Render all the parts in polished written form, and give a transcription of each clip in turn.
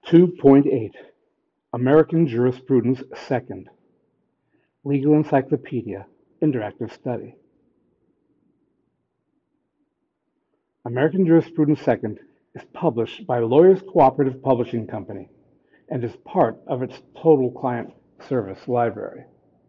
2.8 American Jurisprudence Second Legal Encyclopedia Interactive Study. American Jurisprudence Second is published by Lawyers Cooperative Publishing Company and is part of its Total Client Service library.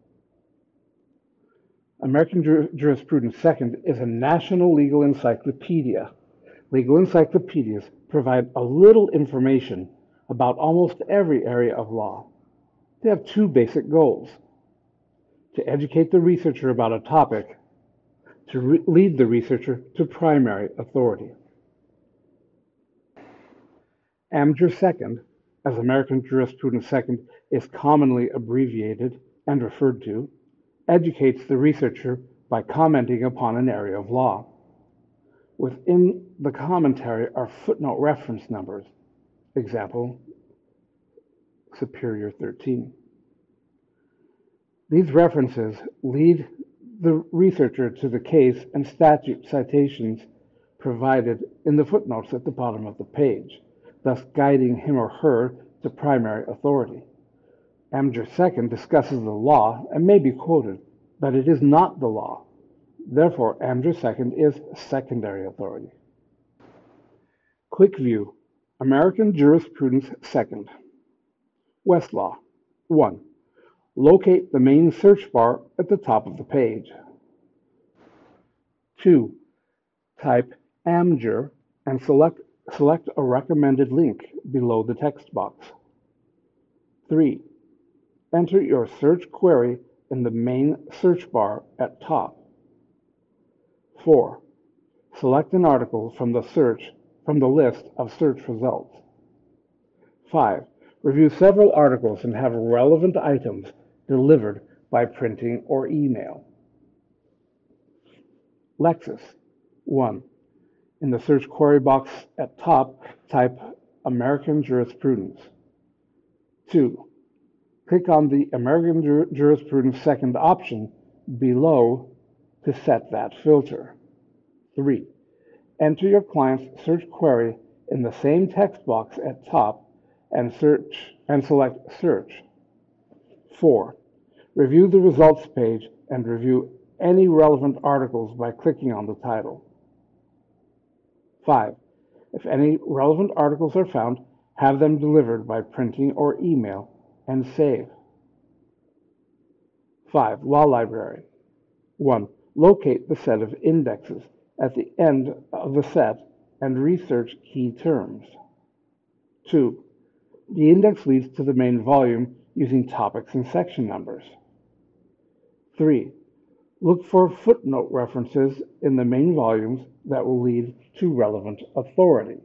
American Jurisprudence Second is a national legal encyclopedia. Legal encyclopedias provide a little information about almost every area of law. They have two basic goals: to educate the researcher about a topic, to lead the researcher to primary authority. AmJur Second, as American Jurisprudence Second is commonly abbreviated and referred to, educates the researcher by commenting upon an area of law. Within the commentary are footnote reference numbers. Example, Superior 13. These references lead the researcher to the case and statute citations provided in the footnotes at the bottom of the page, thus guiding him or her to primary authority. AmJur Second discusses the law and may be quoted, but it is not the law. Therefore, AmJur Second is secondary authority. Quick view: American Jurisprudence Second. Westlaw. 1. Locate the main search bar at the top of the page. 2. Type AmJur and select a recommended link below the text box. 3. Enter your search query in the main search bar at top. 4. Select an article from the list of search results. 5. Review several articles and have relevant items delivered by printing or email. Lexis. 1. In the search query box at top, type American Jurisprudence. 2. Click on the American Jurisprudence Second option below to set that filter. 3. Enter your client's search query in the same text box at top and select Search. 4. Review the results page and review any relevant articles by clicking on the title. 5. If any relevant articles are found, have them delivered by printing or email and save. 5. Law Library. 1. Locate the set of indexes at the end of the set and research key terms. 2. The index leads to the main volume using topics and section numbers. 3. Look for footnote references in the main volumes that will lead to relevant authority.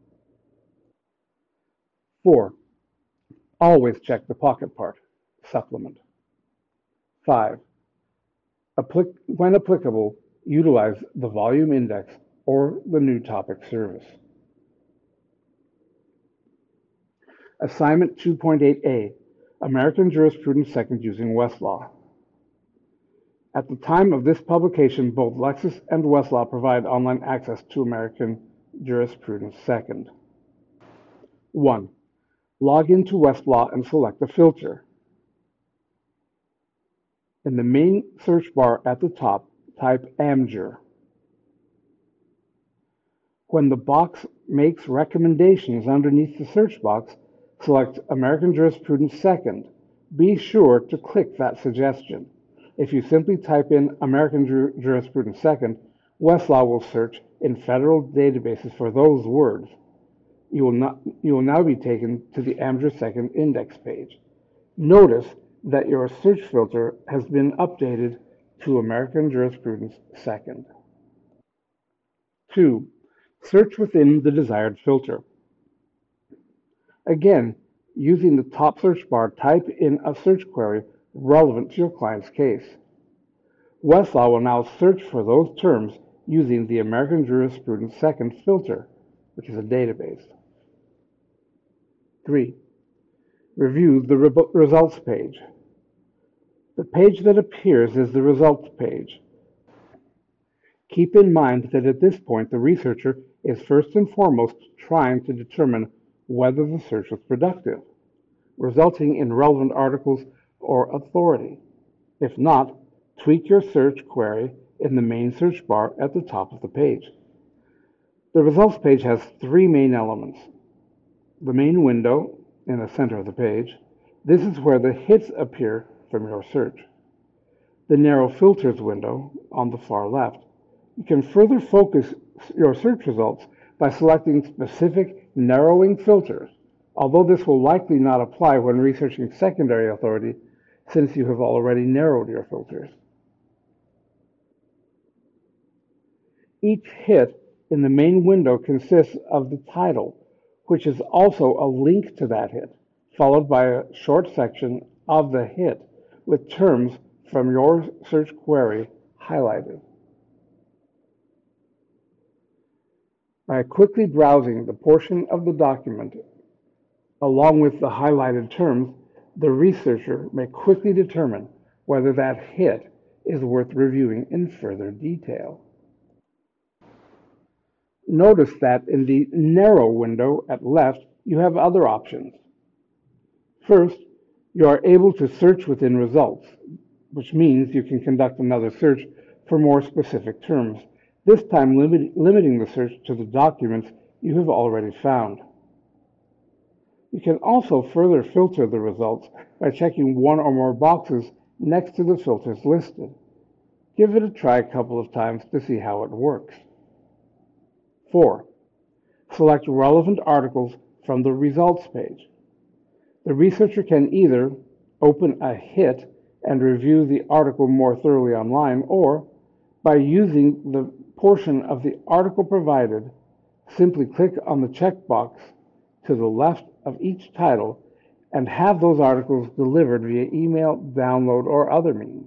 4. Always check the pocket part, supplement. 5. When applicable, utilize the volume index or the new topic service. Assignment 2.8a, American Jurisprudence Second using Westlaw. At the time of this publication, both Lexis and Westlaw provide online access to American Jurisprudence Second. 1. Log into Westlaw and select a filter. In the main search bar at the top, type AmJur. When the box makes recommendations underneath the search box, select American Jurisprudence Second. Be sure to click that suggestion. If you simply type in American Jurisprudence Second, Westlaw will search in federal databases for those words. You will now be taken to the AmJur Second index page. Notice that your search filter has been updated to American Jurisprudence Second. 2. Search within the desired filter. Again, using the top search bar, type in a search query relevant to your client's case. Westlaw will now search for those terms using the American Jurisprudence Second filter, which is a database. 3. Review the results page. The page that appears is the results page. Keep in mind that at this point the researcher is first and foremost trying to determine whether the search was productive, resulting in relevant articles or authority. If not, tweak your search query in the main search bar at the top of the page. The results page has three main elements. The main window in the center of the page. This is where the hits appear from your search. The narrow filters window on the far left. You can further focus your search results by selecting specific narrowing filters, although this will likely not apply when researching secondary authority since you have already narrowed your filters. Each hit in the main window consists of the title, which is also a link to that hit, followed by a short section of the hit with terms from your search query highlighted. By quickly browsing the portion of the document along with the highlighted terms, the researcher may quickly determine whether that hit is worth reviewing in further detail. Notice that in the narrow window at left, you have other options. First, you are able to search within results, which means you can conduct another search for more specific terms, this time limiting the search to the documents you have already found. You can also further filter the results by checking one or more boxes next to the filters listed. Give it a try a couple of times to see how it works. 4. Select relevant articles from the results page. The researcher can either open a hit and review the article more thoroughly online, or by using the portion of the article provided, simply click on the checkbox to the left of each title and have those articles delivered via email, download, or other means.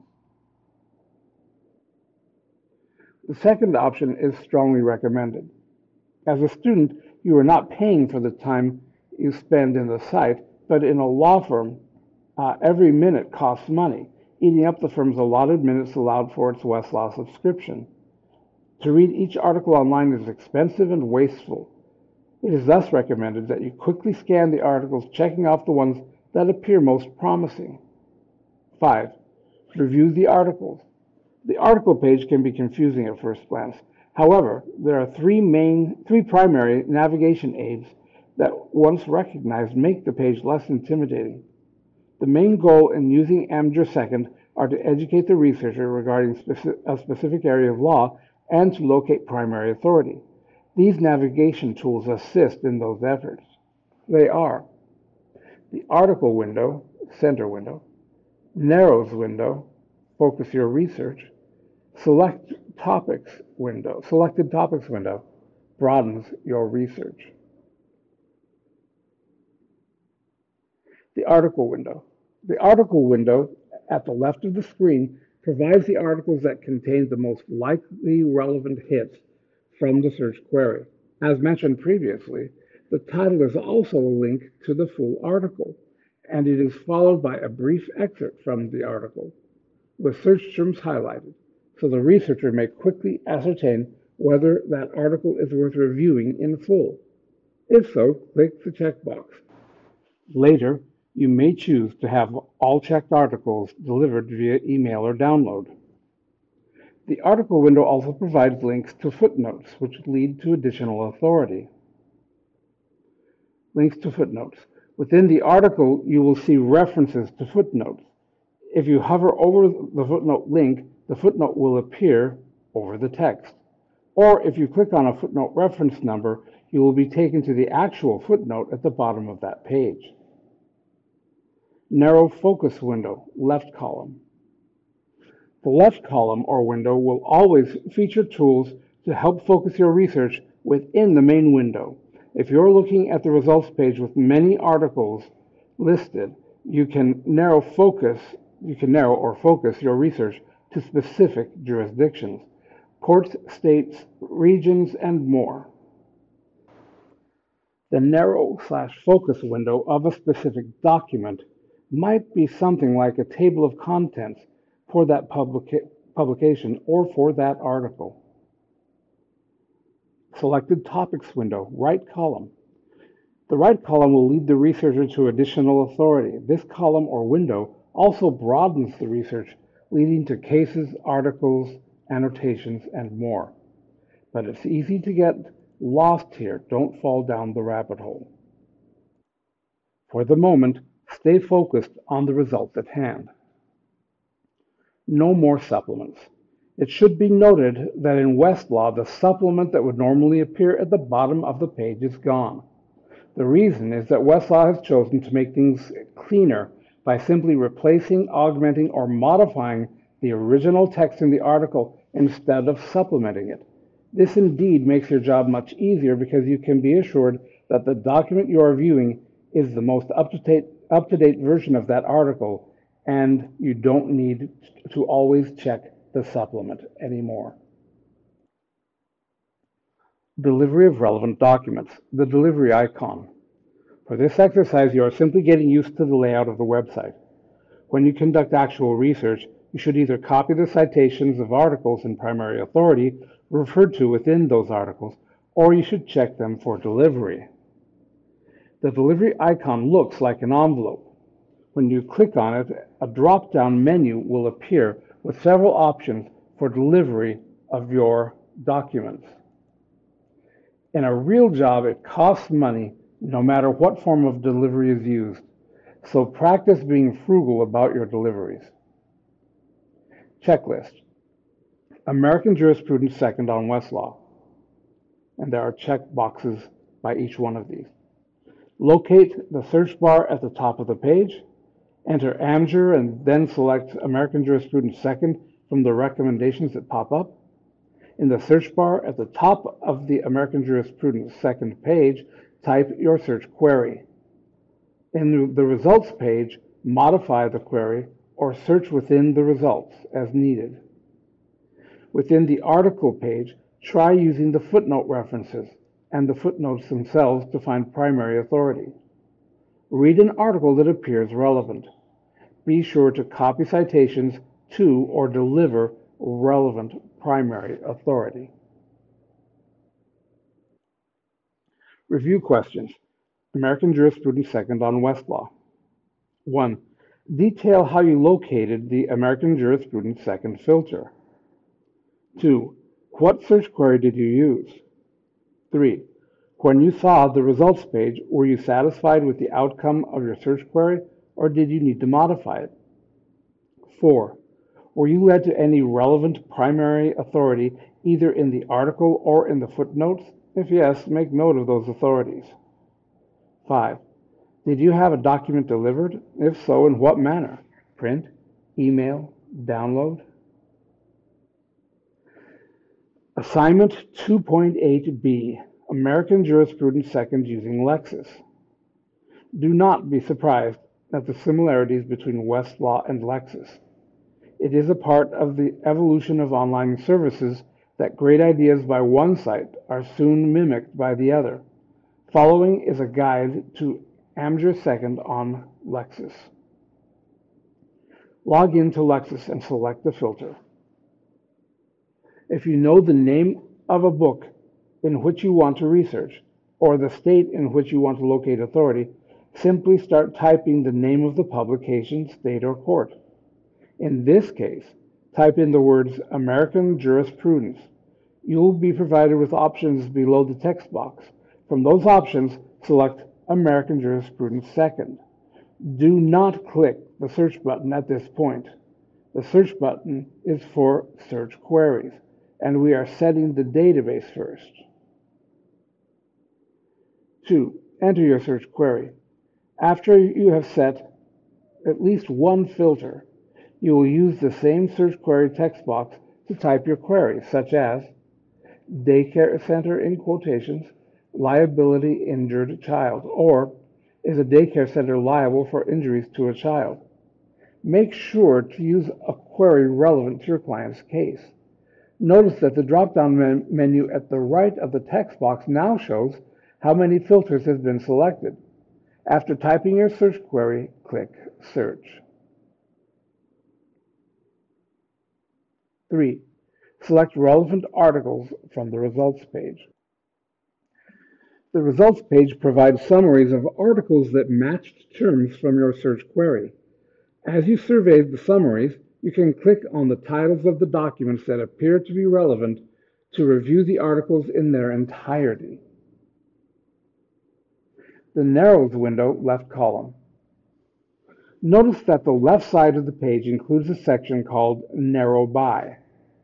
The second option is strongly recommended. As a student, you are not paying for the time you spend in the site, but in a law firm, every minute costs money, eating up the firm's allotted minutes allowed for its Westlaw subscription. To read each article online is expensive and wasteful. It is thus recommended that you quickly scan the articles, checking off the ones that appear most promising. 5. Review the articles. The article page can be confusing at first glance. However, there are three primary navigation aids that, once recognized, make the page less intimidating. The main goal in using Amateur Second are to educate the researcher regarding a specific area of law and to locate primary authority. These navigation tools assist in those efforts. They are the article window, center window, narrows window, focus your research, selected topics window, broadens your research. The article window. The article window at the left of the screen provides the articles that contain the most likely relevant hits from the search query. As mentioned previously, the title is also a link to the full article, and it is followed by a brief excerpt from the article, with search terms highlighted, so the researcher may quickly ascertain whether that article is worth reviewing in full. If so, click the checkbox. Later, you may choose to have all checked articles delivered via email or download. The article window also provides links to footnotes, which lead to additional authority. Links to footnotes. Within the article, you will see references to footnotes. If you hover over the footnote link, the footnote will appear over the text. Or if you click on a footnote reference number, you will be taken to the actual footnote at the bottom of that page. Narrow focus window, left column. The left column or window will always feature tools to help focus your research within the main window. If you're looking at the results page with many articles listed, you can narrow or focus your research to specific jurisdictions, courts, states, regions, and more. The narrow/focus window of a specific document might be something like a table of contents for that publication or for that article. Selected topics window, right column. The right column will lead the researcher to additional authority. This column or window also broadens the research, leading to cases, articles, annotations, and more. But it's easy to get lost here. Don't fall down the rabbit hole. For the moment, stay focused on the results at hand. No more supplements. It should be noted that in Westlaw, the supplement that would normally appear at the bottom of the page is gone. The reason is that Westlaw has chosen to make things cleaner by simply replacing, augmenting, or modifying the original text in the article instead of supplementing it. This indeed makes your job much easier because you can be assured that the document you are viewing is the most up-to-date version of that article, and you don't need to always check the supplement anymore. Delivery of relevant documents, the delivery icon. For this exercise, you are simply getting used to the layout of the website. When you conduct actual research, you should either copy the citations of articles in primary authority referred to within those articles, or you should check them for delivery. The delivery icon looks like an envelope. When you click on it, a drop-down menu will appear with several options for delivery of your documents. In a real job, it costs money no matter what form of delivery is used, so practice being frugal about your deliveries. Checklist. American Jurisprudence Second on Westlaw, and there are check boxes by each one of these. Locate the search bar at the top of the page, enter AmJur, and then select American Jurisprudence Second from the recommendations that pop up. In the search bar at the top of the American Jurisprudence Second page, type your search query. In the results page, modify the query or search within the results as needed. Within the article page, try using the footnote references and the footnotes themselves to find primary authority. Read an article that appears relevant. Be sure to copy citations to or deliver relevant primary authority. Review questions. American Jurisprudence Second on Westlaw. 1. Detail how you located the American Jurisprudence Second filter. 2. What search query did you use? 3. When you saw the results page, were you satisfied with the outcome of your search query, or did you need to modify it? 4. Were you led to any relevant primary authority either in the article or in the footnotes? If yes, make note of those authorities. 5. Did you have a document delivered? If so, in what manner? Print, email, download? Assignment 2.8b, American Jurisprudence Second using Lexis. Do not be surprised at the similarities between Westlaw and Lexis. It is a part of the evolution of online services that great ideas by one site are soon mimicked by the other. Following is a guide to AmJur Second on Lexis. Log into Lexis and select the filter. If you know the name of a book in which you want to research, or the state in which you want to locate authority, simply start typing the name of the publication, state, or court. In this case, type in the words American Jurisprudence. You'll be provided with options below the text box. From those options, select American Jurisprudence Second. Do not click the search button at this point. The search button is for search queries, and we are setting the database first. 2. Enter your search query. After you have set at least one filter, you will use the same search query text box to type your query, such as daycare center in quotations, liability injured child, or is a daycare center liable for injuries to a child? Make sure to use a query relevant to your client's case. Notice that the drop-down menu at the right of the text box now shows how many filters have been selected. After typing your search query, click Search. 3. Select relevant articles from the results page. The results page provides summaries of articles that matched terms from your search query. As you survey the summaries, you can click on the titles of the documents that appear to be relevant to review the articles in their entirety. The Narrows window, left column. Notice that the left side of the page includes a section called Narrow By.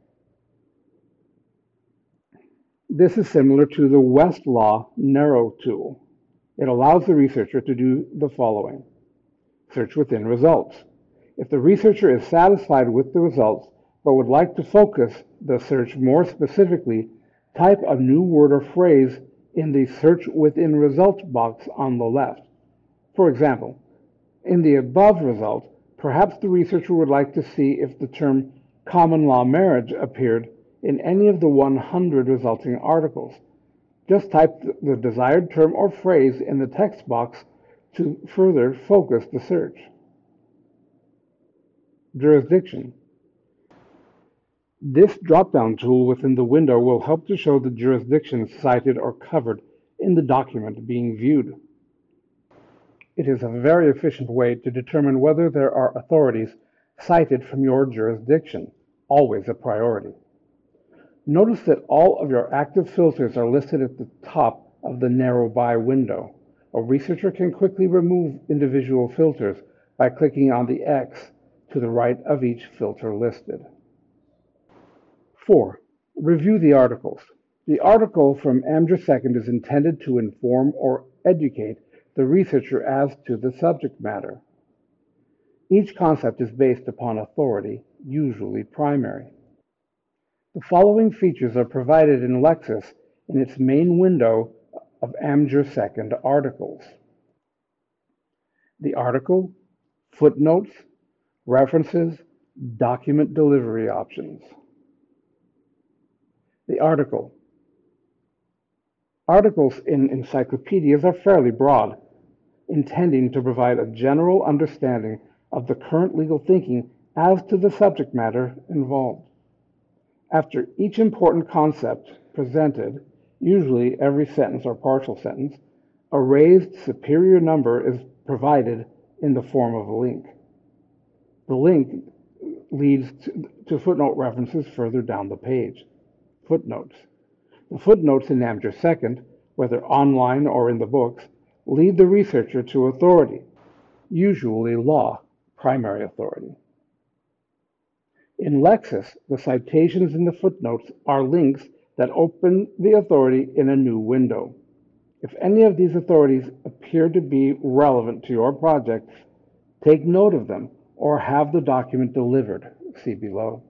This is similar to the Westlaw Narrow tool. It allows the researcher to do the following. Search within results. If the researcher is satisfied with the results but would like to focus the search more specifically, type a new word or phrase in the Search Within Results box on the left. For example, in the above result, perhaps the researcher would like to see if the term common law marriage appeared in any of the 100 resulting articles. Just type the desired term or phrase in the text box to further focus the search. Jurisdiction. This drop-down tool within the window will help to show the jurisdictions cited or covered in the document being viewed. It is a very efficient way to determine whether there are authorities cited from your jurisdiction, always a priority. Notice that all of your active filters are listed at the top of the Narrow By window. A researcher can quickly remove individual filters by clicking on the X to the right of each filter listed. 4. Review the articles. The article from Amdur Second is intended to inform or educate the researcher as to the subject matter. Each concept is based upon authority, usually primary. The following features are provided in Lexis in its main window of Amdur Second articles. The article, footnotes, references, document delivery options. The article. Articles in encyclopedias are fairly broad, intending to provide a general understanding of the current legal thinking as to the subject matter involved. After each important concept presented, usually every sentence or partial sentence, a raised superior number is provided in the form of a link. The link leads to footnote references further down the page. Footnotes. The footnotes in Amdur Second, whether online or in the books, lead the researcher to authority, usually law, primary authority. In Lexis, the citations in the footnotes are links that open the authority in a new window. If any of these authorities appear to be relevant to your project, take note of them or have the document delivered. See below.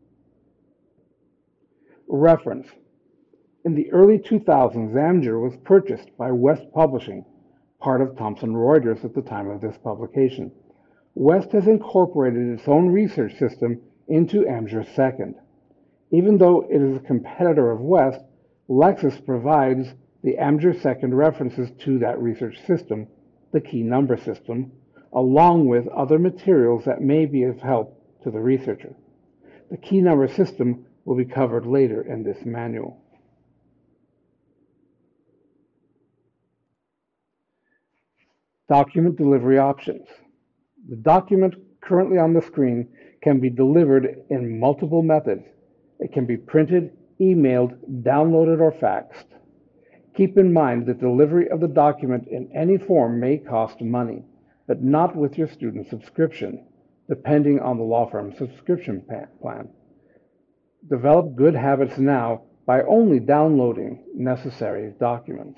Reference. In the early 2000s, Amdur was purchased by West Publishing, part of Thomson Reuters at the time of this publication. West has incorporated its own research system into Amdur Second. Even though it is a competitor of West, Lexis provides the Amdur Second references to that research system, the key number system, along with other materials that may be of help to the researcher. The key number system will be covered later in this manual. Document delivery options. The document currently on the screen can be delivered in multiple methods. It can be printed, emailed, downloaded, or faxed. Keep in mind that delivery of the document in any form may cost money, but not with your student subscription, depending on the law firm's subscription plan. Develop good habits now by only downloading necessary documents.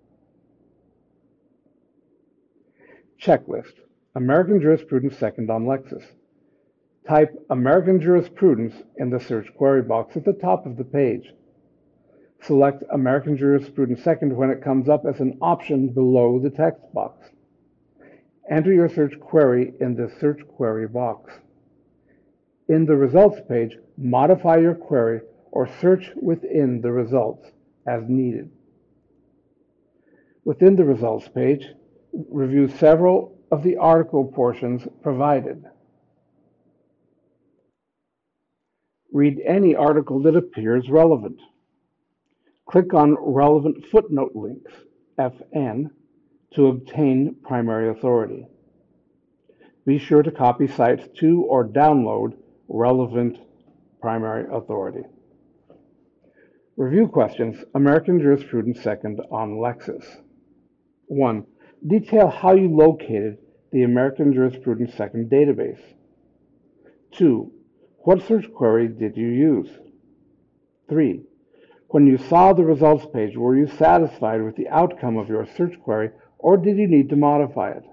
Checklist. American Jurisprudence Second on Lexis. Type American Jurisprudence in the search query box at the top of the page. Select American Jurisprudence Second when it comes up as an option below the text box. Enter your search query in the search query box. In the results page, modify your query or search within the results as needed. Within the results page, review several of the article portions provided. Read any article that appears relevant. Click on relevant footnote links. FN to obtain primary authority. Be sure to copy cites to or download relevant primary authority. Review questions, American Jurisprudence Second on Lexis. 1. Detail how you located the American Jurisprudence Second database. 2. What search query did you use? 3. When you saw the results page, were you satisfied with the outcome of your search query, or did you need to modify it?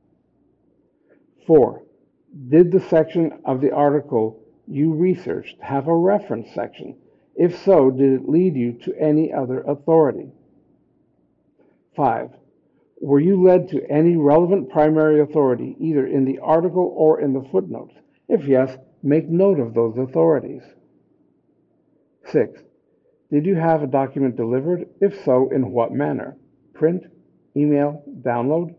4. Did the section of the article you researched have a reference section? If so, did it lead you to any other authority? 5. Were you led to any relevant primary authority, either in the article or in the footnotes? If yes, make note of those authorities. 6. Did you have a document delivered? If so, in what manner? Print, email, download?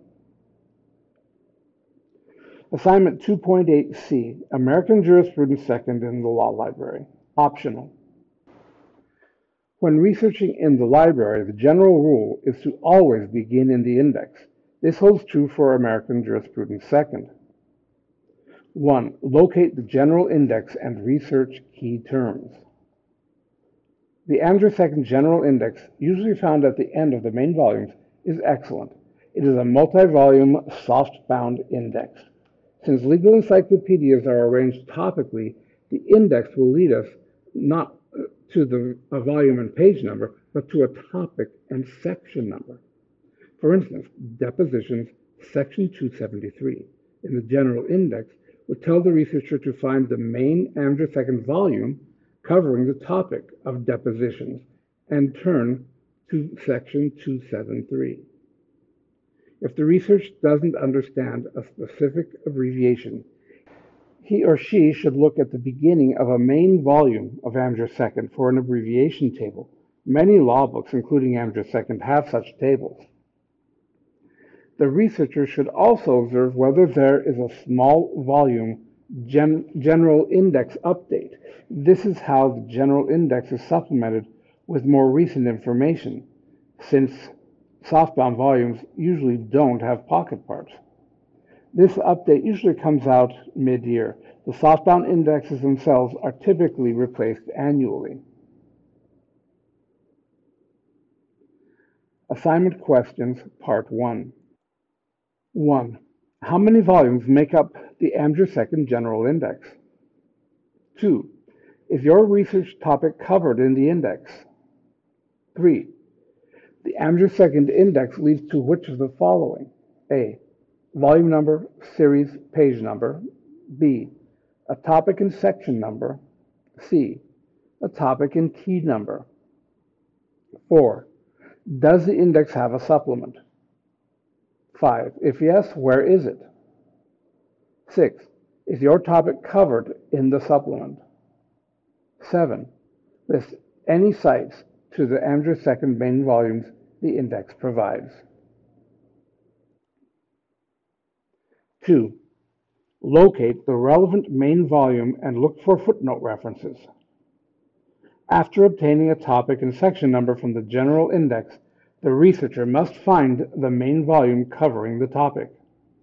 Assignment 2.8C, American Jurisprudence Second in the Law Library. Optional. When researching in the library, the general rule is to always begin in the index. This holds true for American Jurisprudence Second. 1. Locate the general index and research key terms. The AmJur Second General Index, usually found at the end of the main volumes, is excellent. It is a multi-volume, soft-bound index. Since legal encyclopedias are arranged topically, the index will lead us not to a volume and page number, but to a topic and section number. For instance, depositions, section 273, in the general index would tell the researcher to find the main AmJur Second volume covering the topic of depositions and turn to section 273. If the researcher doesn't understand a specific abbreviation, he or she should look at the beginning of a main volume of AmJur Second for an abbreviation table. Many law books, including AmJur Second, have such tables. The researcher should also observe whether there is a small volume general index update. This is how the general index is supplemented with more recent information, since softbound volumes usually don't have pocket parts. This update usually comes out mid-year. The softbound indexes themselves are typically replaced annually. Assignment questions, Part 1. 1. How many volumes make up the AmJur Second General Index? 2. Is your research topic covered in the index? 3. The AmJur Second Index leads to which of the following? A. Volume number, series, page number. B. A topic and section number. C. A topic and key number. 4. Does the index have a supplement? 5. If yes, where is it? 6. Is your topic covered in the supplement? 7. List any cites to the AmJur Second main volumes the index provides. 2. Locate the relevant main volume and look for footnote references. After obtaining a topic and section number from the general index, the researcher must find the main volume covering the topic.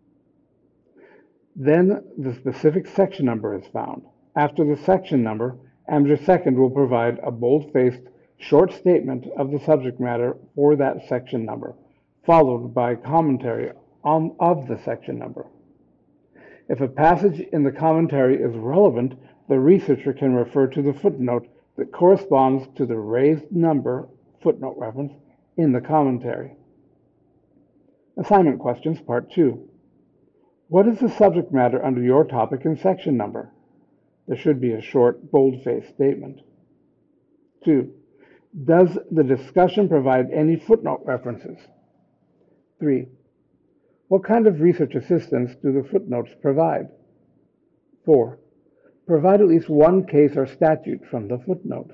Then the specific section number is found. After the section number, AmJur Second will provide a bold-faced short statement of the subject matter for that section number, followed by commentary of the section number. If a passage in the commentary is relevant, the researcher can refer to the footnote that corresponds to the raised number footnote reference in the commentary. Assignment questions, Part 2. What is the subject matter under your topic and section number? There should be a short, bold-faced statement. 2. Does the discussion provide any footnote references? 3. What kind of research assistance do the footnotes provide? 4. Provide at least one case or statute from the footnotes.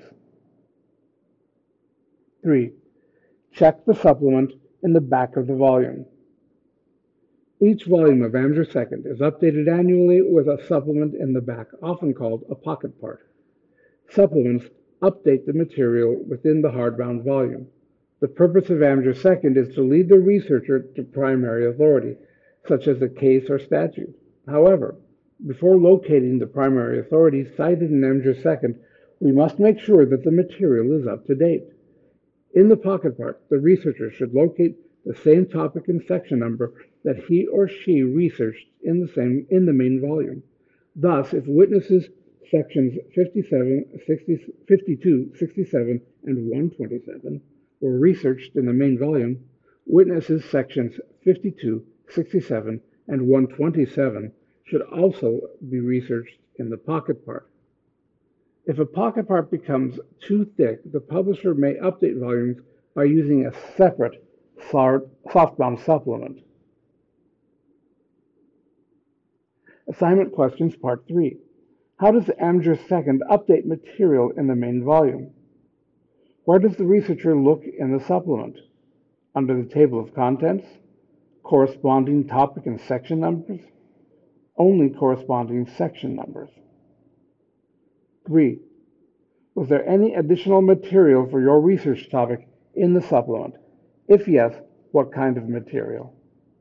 3. Check the supplement in the back of the volume. Each volume of AmJur Second is updated annually with a supplement in the back, often called a pocket part. Supplements update the material within the hardbound volume. The purpose of Amateur Second is to lead the researcher to primary authority, such as a case or statute. However, before locating the primary authority cited in Amateur Second, we must make sure that the material is up to date. In the pocket part, the researcher should locate the same topic and section number that he or she researched in the main volume. Thus, if witnesses sections 57, 60, 52, 67, and 127 were researched in the main volume, witnesses sections 52, 67, and 127 should also be researched in the pocket part. If a pocket part becomes too thick, the publisher may update volumes by using a separate softbound supplement. Assignment questions, part 3. How does Amateur Second update material in the main volume? Where does the researcher look in the supplement? Under the table of contents? Corresponding topic and section numbers? Only corresponding section numbers. 3. Was there any additional material for your research topic in the supplement? If yes, what kind of material?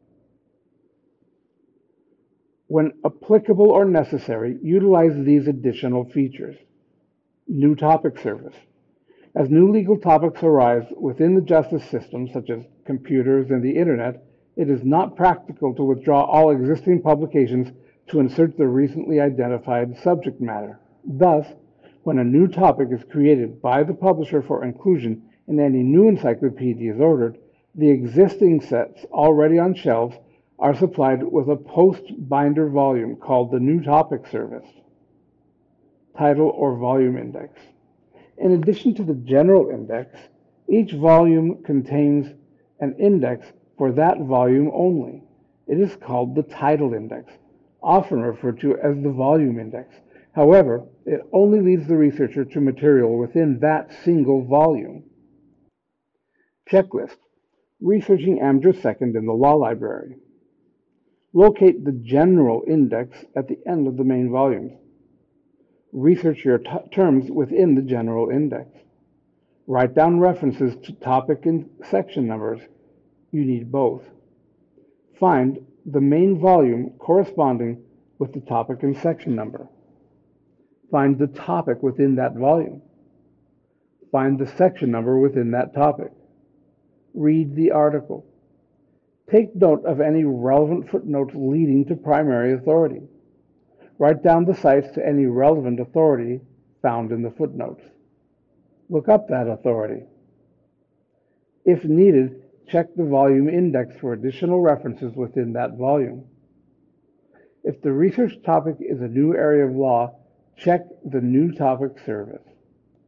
When applicable or necessary, utilize these additional features. New topic service. As new legal topics arise within the justice system, such as computers and the internet, it is not practical to withdraw all existing publications to insert the recently identified subject matter. Thus, when a new topic is created by the publisher for inclusion in any new encyclopedias ordered, the existing sets already on shelves are supplied with a post-binder volume called the New Topic Service, title or volume index. In addition to the general index, each volume contains an index for that volume only. It is called the title index, often referred to as the volume index. However, it only leads the researcher to material within that single volume. Checklist. Researching Amateur Second in the Law Library. Locate the general index at the end of the main volumes. Research your terms within the general index. Write down references to topic and section numbers. You need both. Find the main volume corresponding with the topic and section number. Find the topic within that volume. Find the section number within that topic. Read the article. Take note of any relevant footnotes leading to primary authority. Write down the cites to any relevant authority found in the footnotes. Look up that authority. If needed, check the volume index for additional references within that volume. If the research topic is a new area of law, check the New Topic Service.